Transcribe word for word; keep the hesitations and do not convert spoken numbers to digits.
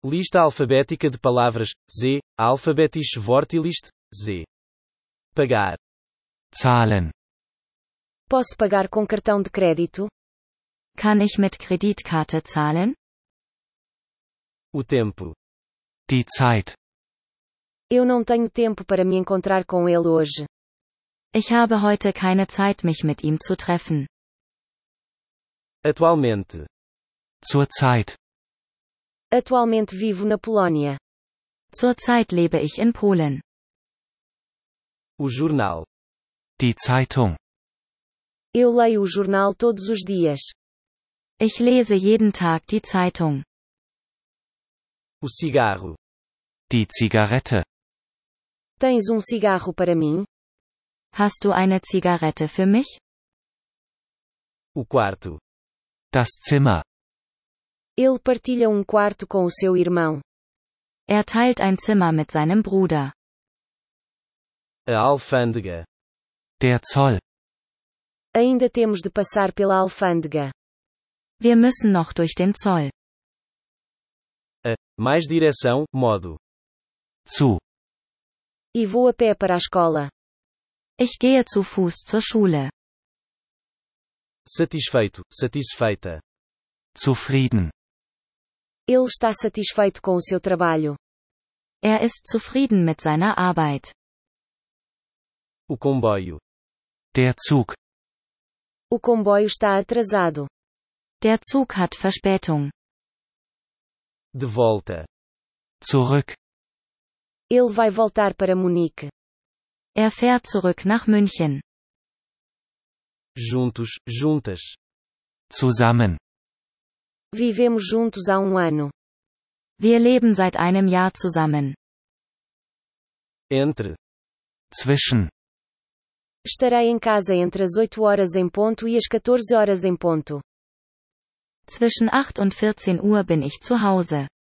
Lista alfabética de palavras. Z. Alphabetische Wortlist. Z. Pagar. Zahlen. Posso pagar com cartão de crédito? Kann ich mit Kreditkarte zahlen? O tempo. Die Zeit. Eu não tenho tempo para me encontrar com ele hoje. Ich habe heute keine Zeit, mich mit ihm zu treffen. Atualmente. Zurzeit. Atualmente vivo na Polónia. Zurzeit lebe ich in Polen. O jornal. Die Zeitung. Eu leio o jornal todos os dias. Ich lese jeden Tag die Zeitung. O cigarro. Die Zigarette. Tens um cigarro para mim? Hast du eine Zigarette für mich? O quarto. Das Zimmer. Ele partilha um quarto com o seu irmão. Er teilt ein Zimmer mit seinem Bruder. A alfândega. Der Zoll. Ainda temos de passar pela alfândega. Wir müssen noch durch den Zoll. A. Mais direção, modo. Zu. E vou a pé para a escola. Ich gehe zu Fuß zur Schule. Satisfeito, satisfeita. Zufrieden. Ele está satisfeito com o seu trabalho. Er ist zufrieden mit seiner Arbeit. O comboio. Der Zug. O comboio está atrasado. Der Zug hat Verspätung. De volta. Zurück. Ele vai voltar para Munique. Er fährt zurück nach München. Juntos, juntas. Zusammen. Vivemos juntos há um ano. Wir leben seit einem Jahr zusammen. Entre. Zwischen. Estarei em casa entre as oito horas em ponto e as quatorze horas em ponto. Zwischen acht und vierzehn Uhr bin ich zu Hause.